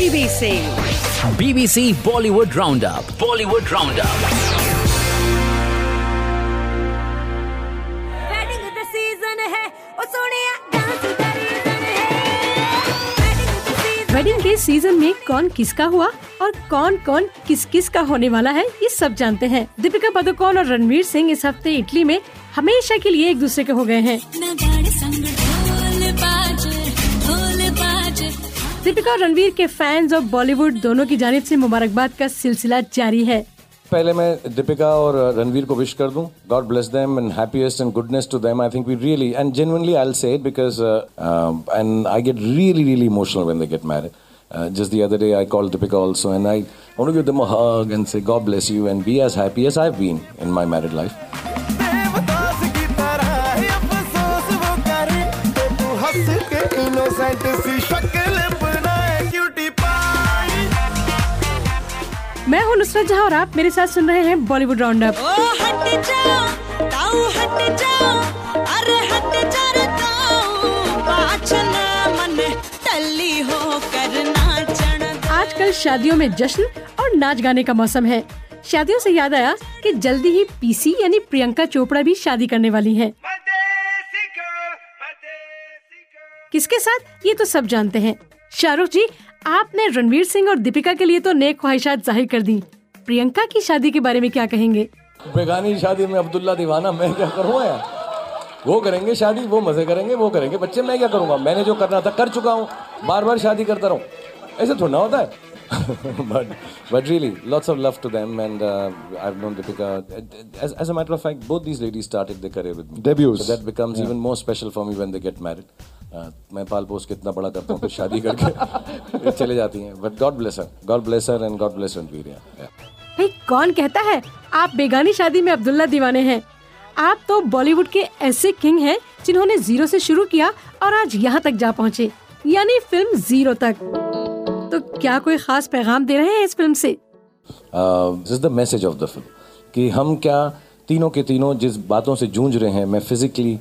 BBC Bollywood Roundup. Wedding के season में कौन किसका हुआ और कौन कौन किस किस का होने वाला है, ये सब जानते हैं। दीपिका पादुकोण और रणवीर सिंह इस हफ्ते इटली में हमेशा के लिए एक दूसरे के हो गए हैं। दीपिका और रणवीर के फैंस और बॉलीवुड दोनों की जानिब से मुबारकबाद का सिलसिला जारी है। पहले मैं दीपिका और रणवीर को विश कर दूं, God bless them and happiest and goodness to them. I think we really and genuinely I'll say it because and I get really emotional when they get married. Just the other day I called Deepika also and I want to give them a hug and say God bless you and be as happy as I've been in my married life. मैं हूँ नुसरत जहाँ और आप मेरे साथ सुन रहे हैं Bollywood roundup. आजकल शादियों में जश्न और नाच गाने का मौसम है। शादियों से याद आया कि जल्दी ही पीसी यानी प्रियंका चोपड़ा भी शादी करने वाली हैं। किसके साथ, ये तो सब जानते हैं। शाहरुख जी, आपने रणवीर सिंह और दीपिका के लिए तो नेक ख्वाहिशात जाहिर कर दी। प्रियंका की शादी के बारे में क्या कहेंगे? बेगानी शादी में अब्दुल्ला दीवाना, मैं क्या करूँगा यार। वो करेंगे शादी, वो मजे करेंगे, वो करेंगे बच्चे, मैं क्या करूँगा। मैंने जो करना था कर चुका हूँ, बार शादी करता रहूँ, ऐसे थोड़ा होता है। but really lots of love to them and I've known Deepika as a matter of fact both these ladies started their career with me, debuts, so that becomes even more special for me when they get married. मैं पाल पोस के इतना बड़ा करता हूँ, फिर शादी करके चले जाती हैं, but God bless her and God bless Ranveer. भाई कौन कहता है आप बेगानी शादी में अब्दुल्ला दीवाने हैं? आप तो बॉलीवुड के ऐसे किंग हैं जिन्होंने जीरो से शुरू किया और आज यहाँ तक जा पहुँचे, यानी फिल्म जीरो तक। तो क्या कोई खास पैगाम दे रहे हैं इस फिल्म से? This is the message of the film कि हम क्या तीनों के तीनों जिस बातों से जूझ रहे हैं, मैं फिजिकली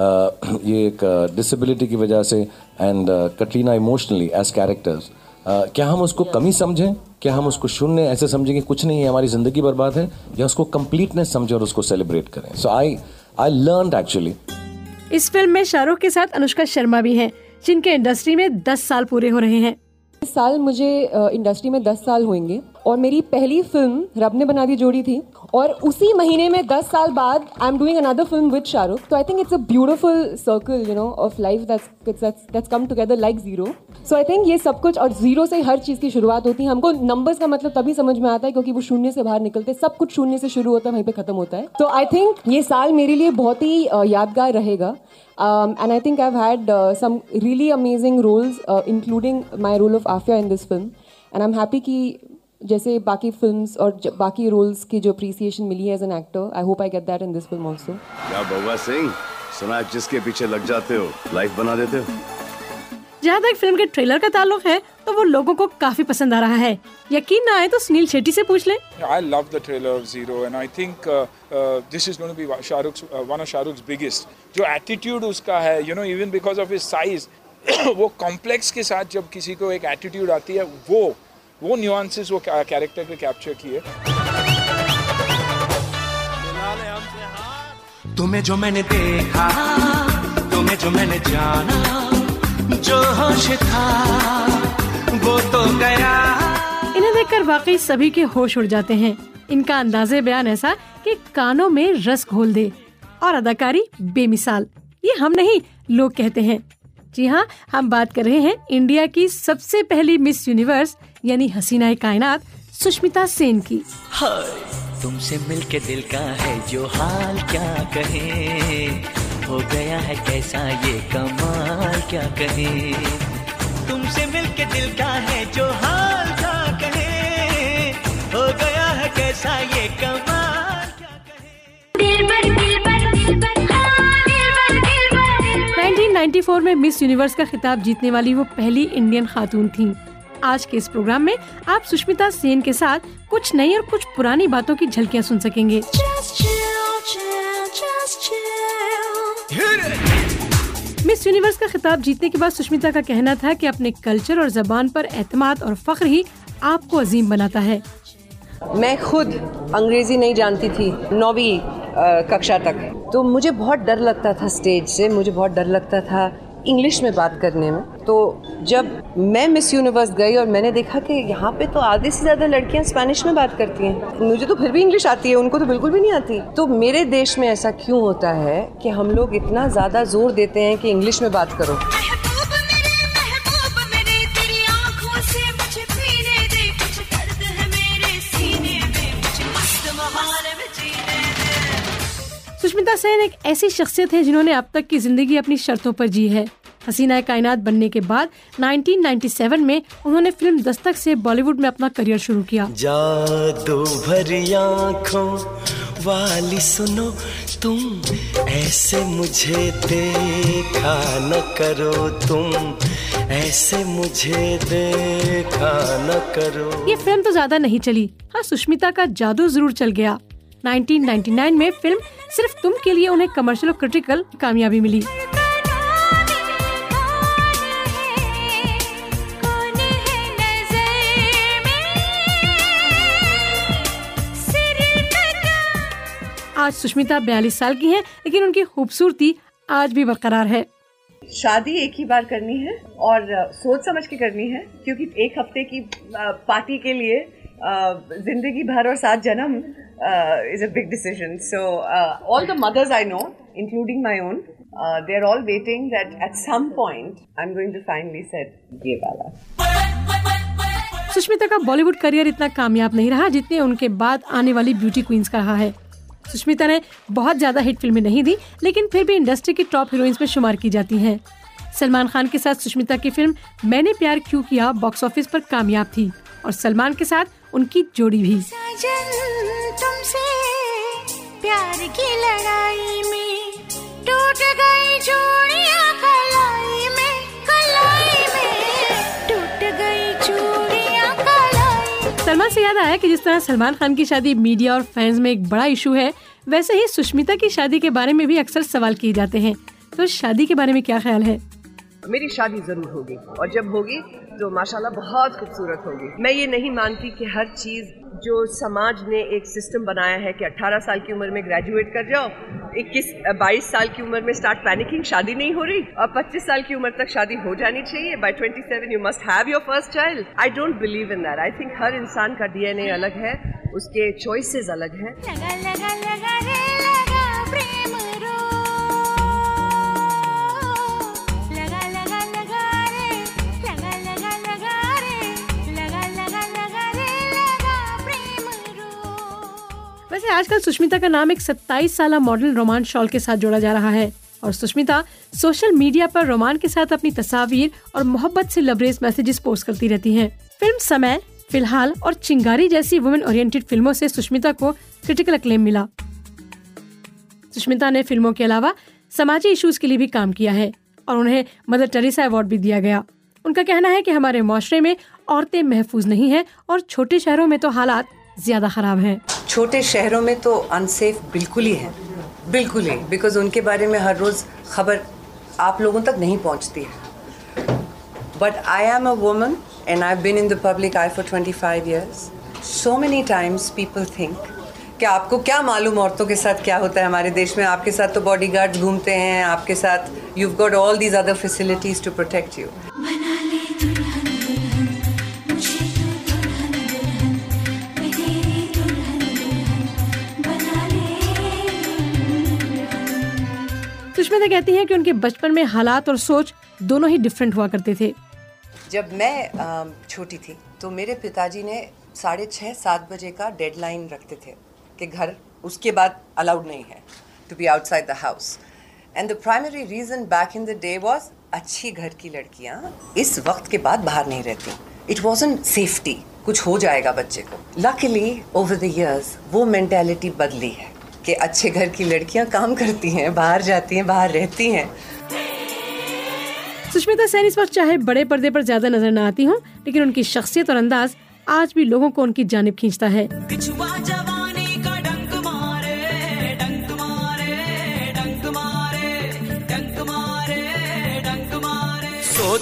ये एक डिसेबिलिटी की वजह से and Katrina emotionally as characters, क्या हम उसको कमी समझें, क्या हम उसको शून्य ऐसे समझें कि कुछ नहीं है, हमारी जिंदगी बर्बाद है, या उसको कंप्लीटनेस समझें और उसको सेलिब्रेट करें। So I learned actually. इस फिल्म में शाहरुख के साथ अनुष्का शर्मा भी हैं, जिनके इंडस्ट्री में 10 साल पूरे हो रहे हैं। इस साल मुझे इंडस्ट्री में 10 साल होंगे और मेरी पहली फिल्म रब ने बना दी जोड़ी थी और उसी महीने में 10 साल बाद I am doing another film with Shahrukh. तो I think it's a beautiful circle you know of life that's come together like Zero. So I think ये सब कुछ, और जीरो से हर चीज़ की शुरुआत होती है। हमको नंबर्स का मतलब तभी समझ में आता है क्योंकि वो शून्य से बाहर निकलते, सब कुछ शून्य से शुरू होता है, वहीं पे खत्म होता है। तो आई थिंक ये साल मेरे लिए बहुत ही यादगार रहेगा। And I think I've had some really amazing roles, including my role of Afia in this film. And I'm happy कि जैसे बाकी फिल्म्स और बाकी रोल्स की जो अप्रिसिएशन मिली है as an actor, I hope I get that in this film also. क्या बउआ सिंह, सुना जिसके पीछे लग जाते हो लाइफ बना देते हो। जहाँ तक फिल्म के ट्रेलर का ताल्लुक है तो वो लोगों को काफी पसंद आ रहा है। यकीन ना आए तो सुनील शेट्टी से पूछ लें। I love the trailer of Zero and I think this is going to be one of Shahrukh's biggest. जो attitude उसका है, you know, even because of his size, वो complex के साथ जब किसी को एक attitude आती है, वो nuances वो character के capture किए। तुम्हें जो मैंने देखा, तुम्हें जो मैंने जाना, जो होश था वो तो गया। इन्हें देखकर वाकई सभी के होश उड़ जाते हैं। इनका अंदाज़े बयान ऐसा कि कानों में रस घोल दे और अदाकारी बेमिसाल। ये हम नहीं, लोग कहते हैं। जी हाँ, हम बात कर रहे हैं इंडिया की सबसे पहली मिस यूनिवर्स यानी हसीनाए कायनात सुष्मिता सेन की। तुमसे मिलके दिल का है जो हाल, क्या कहे हो गया है कैसा ये कमाल, क्या कहे तुमसे मिलके दिल का है जो हाल, क्या कहे हो गया है कैसा ये कमाल, क्या कहे। 1994 में मिस यूनिवर्स का खिताब जीतने वाली वो पहली इंडियन खातून थीं। आज के इस प्रोग्राम में आप सुष्मिता सेन के साथ कुछ नई और कुछ पुरानी बातों की झलकियां सुन सकेंगे। मिस यूनिवर्स का खिताब जीतने के बाद सुष्मिता का कहना था कि अपने कल्चर और जबान पर एतमाद और फख्र ही आपको अजीम बनाता है। मैं खुद अंग्रेजी नहीं जानती थी 9वीं कक्षा तक, तो मुझे बहुत डर लगता था स्टेज से, मुझे बहुत डर लगता था इंग्लिश में बात करने में। तो जब मैं मिस यूनिवर्स गई और मैंने देखा कि यहाँ पे तो आधे से ज़्यादा लड़कियाँ स्पेनिश में बात करती हैं, मुझे तो फिर भी इंग्लिश आती है, उनको तो बिल्कुल भी नहीं आती। तो मेरे देश में ऐसा क्यों होता है कि हम लोग इतना ज़्यादा जोर देते हैं कि इंग्लिश में बात करो। सुष्मिता सेन एक ऐसी शख्सियत है जिन्होंने अब तक की जिंदगी अपनी शर्तों पर जी है। हसीना कायनात बनने के बाद 1997 में उन्होंने फिल्म दस्तक से बॉलीवुड में अपना करियर शुरू किया। जादू भरी आँखों वाली सुनो तुम, ऐसे मुझे देखा न करो तुम, ऐसे मुझे देखा न करो। ये फिल्म तो ज्यादा नहीं चली, हाँ सुष्मिता का जादू जरूर चल गया। 1999 में फिल्म सिर्फ तुम के लिए उन्हें कमर्शियल और क्रिटिकल कामयाबी मिली। आज सुष्मिता 42 साल की हैं, लेकिन उनकी खूबसूरती आज भी बरकरार है। शादी एक ही बार करनी है और सोच समझ के करनी है, क्योंकि एक हफ्ते की पार्टी के लिए जिंदगी भर और 7 जन्म is a big decision. So all the mothers I know, including my own, they're all waiting that at some point I'm going to finally say ये वाला। सुष्मिता का बॉलीवुड करियर इतना कामयाब नहीं रहा जितने उनके बाद आने वाली ब्यूटी क्वींस का रहा है। सुष्मिता ने बहुत ज्यादा हिट फिल्में नहीं दी, लेकिन फिर भी इंडस्ट्री की टॉप हीरोइंस में शुमार की जाती हैं। सलमान खान के साथ सुष्मिता की फिल्म मैंने प्यार क्यों किया बॉक्स ऑफिस पर कामयाब थी और सलमान के साथ उनकी जोड़ी भी। तुमसे प्यार की लड़ाई में टूट गई चूड़ियां कलाई में, कलाई में टूट गई चूड़ियां कलाई। सलमान से याद आया कि जिस तरह सलमान खान की शादी मीडिया और फैंस में एक बड़ा इशू है, वैसे ही सुष्मिता की शादी के बारे में भी अक्सर सवाल किए जाते हैं। तो शादी के बारे में क्या ख्याल है? मेरी शादी जरूर होगी और जब होगी तो माशाल्लाह बहुत खूबसूरत होगी। मैं ये नहीं मानती कि हर चीज़ जो समाज ने एक सिस्टम बनाया है कि 18 साल की उम्र में ग्रेजुएट कर जाओ, 21-22 साल की उम्र में स्टार्ट पैनिकिंग, शादी नहीं हो रही, और 25 साल की उम्र तक शादी हो जानी चाहिए। By 27 you must have your first child. I don't believe in that. I think हर इंसान का DNA अलग है, उसके चॉइसेस अलग हैं। लगा लगा लगा रे लगा प्रेम रो, लगा लगा लगा रे, लगा लगा लगा रे, लगा लगा लगा रे लगा प्रेम रो। वैसे आजकल सुष्मिता का नाम एक 27 साल मॉडल रोमान शॉल के साथ जोड़ा जा रहा है और सुष्मिता सोशल मीडिया पर रोमान के साथ अपनी तस्वीर और मोहब्बत से लबरेज मैसेजेस पोस्ट करती रहती हैं। फिल्म समय, फिलहाल और चिंगारी जैसी वुमेन ओरिएंटेड फिल्मों से सुष्मिता को क्रिटिकल अक्लेम मिला। सुष्मिता ने फिल्मों के अलावा समाजी इश्यूज के लिए भी काम किया है और उन्हें मदर टेरेसा अवार्ड भी दिया गया। उनका कहना है कि हमारे माशरे में औरतें महफूज नहीं हैं और छोटे शहरों में तो हालात ज्यादा खराब हैं। छोटे शहरों में तो अनसेफ बिल्कुल ही है, बिल्कुल ही, बिकॉज उनके बारे में हर रोज खबर आप लोगों तक नहीं पहुंचती है। But I am a woman and I've been in the public eye for 25 years. So many times people think कि आपको क्या मालूम औरतों के साथ क्या होता है हमारे देश में, आपके साथ तो बॉडीगार्ड्स घूमते हैं, आपके साथ you've got all these other facilities to protect you. Sushmita कहती हैं कि उनके बचपन में हालात और सोच दोनों ही डिफरेंट हुआ करते थे। जब मैं छोटी थी तो मेरे पिताजी ने 6:30-7 बजे का डेडलाइन रखते थे कि घर उसके बाद अलाउड नहीं है to be outside the house. And the primary reason back in the day was अच्छी घर की लड़कियां इस वक्त के बाद बाहर नहीं रहती। इट वाज़न्ट सेफ्टी, कुछ हो जाएगा बच्चे को। लकीली ओवर द इयर्स वो मेंटालिटी बदली है कि अच्छे घर की लड़कियां काम करती हैं, बाहर जाती हैं, बाहर रहती हैं। सुष्मिता सेन इस वक्त चाहे बड़े पर्दे पर ज्यादा नजर न आती हों, लेकिन उनकी शख्सियत और अंदाज आज भी लोगों को उनकी जानिब खींचता है।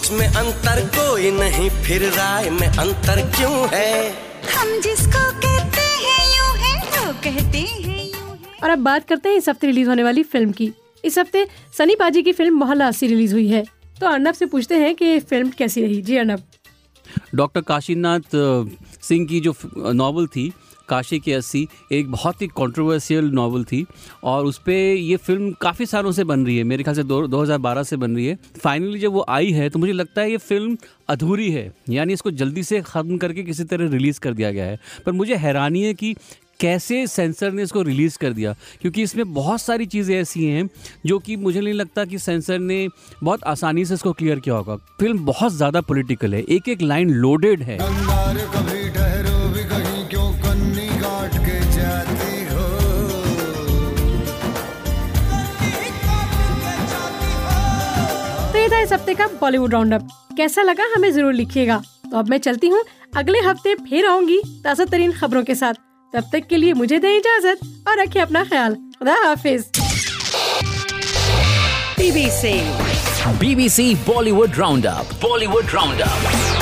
सोच में अंतर कोई नहीं, फिर राय में अंतर क्यों है? हम जिसको कहते हैं यूं है, वो कहते हैं यूं है। और अब बात करते हैं इस हफ्ते रिलीज होने वाली फिल्म की। इस हफ्ते सनी पाजी की फिल्म मोहल्ला 80 रिलीज हुई है, तो अर्नब से पूछते हैं कि फिल्म कैसी रही। जी अर्नब। डॉक्टर काशीनाथ सिंह की जो नॉवल थी काशी के 80, एक बहुत ही कंट्रोवर्शियल नॉवल थी और उस पर ये फिल्म काफ़ी सालों से बन रही है, मेरे ख्याल से 2012 से बन रही है। फाइनली जब वो आई है तो मुझे लगता है ये फिल्म अधूरी है, यानी इसको जल्दी से ख़त्म करके किसी तरह रिलीज़ कर दिया गया है। पर मुझे हैरानी है कि कैसे सेंसर ने इसको रिलीज़ कर दिया, क्योंकि इसमें बहुत सारी चीज़ें ऐसी हैं जो कि मुझे नहीं लगता कि सेंसर ने बहुत आसानी से इसको क्लियर किया होगा। फिल्म बहुत ज़्यादा पॉलिटिकल है, एक एक लाइन लोडेड है। तो ये था इस हफ्ते का बॉलीवुड राउंड अप। कैसा लगा हमें जरूर लिखिएगा। तो अब मैं चलती हूँ, अगले हफ्ते फिर आऊंगी ताज़ा तरीन खबरों के साथ। तब तक के लिए मुझे दें इजाजत और रखिए अपना ख्याल। खुदा हाफिज। BBC Bollywood Roundup.